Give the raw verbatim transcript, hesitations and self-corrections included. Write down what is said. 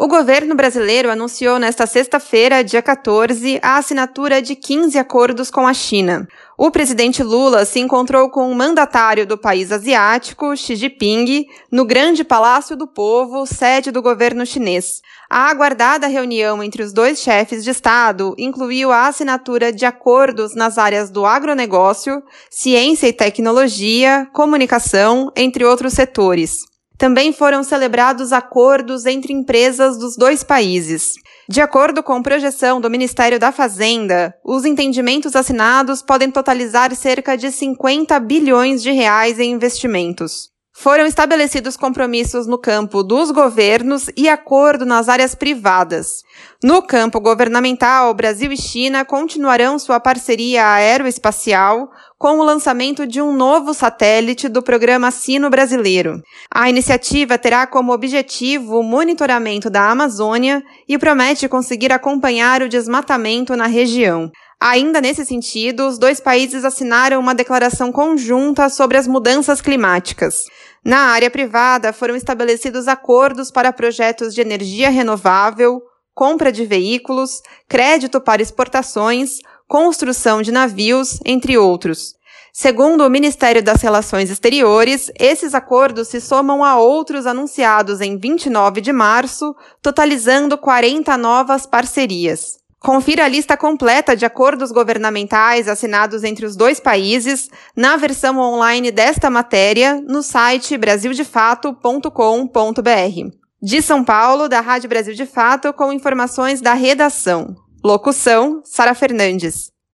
O governo brasileiro anunciou nesta sexta-feira, dia quatorze, a assinatura de quinze acordos com a China. O presidente Lula se encontrou com o mandatário do país asiático, Xi Jinping, no Grande Palácio do Povo, sede do governo chinês. A aguardada reunião entre os dois chefes de Estado incluiu a assinatura de acordos nas áreas do agronegócio, ciência e tecnologia, comunicação, entre outros setores. Também foram celebrados acordos entre empresas dos dois países. De acordo com projeção do Ministério da Fazenda, os entendimentos assinados podem totalizar cerca de cinquenta bilhões de reais em investimentos. Foram estabelecidos compromissos no campo dos governos e acordo nas áreas privadas. No campo governamental, Brasil e China continuarão sua parceria aeroespacial com o lançamento de um novo satélite do programa Sino-Brasileiro. A iniciativa terá como objetivo o monitoramento da Amazônia e promete conseguir acompanhar o desmatamento na região. Ainda nesse sentido, os dois países assinaram uma declaração conjunta sobre as mudanças climáticas. Na área privada, foram estabelecidos acordos para projetos de energia renovável, compra de veículos, crédito para exportações, construção de navios, entre outros. Segundo o Ministério das Relações Exteriores, esses acordos se somam a outros anunciados em vinte e nove de março, totalizando quarenta novas parcerias. Confira a lista completa de acordos governamentais assinados entre os dois países na versão online desta matéria no site brasil de fato ponto com ponto b r. De São Paulo, da Rádio Brasil de Fato, com informações da redação. Locução, Sara Fernandes.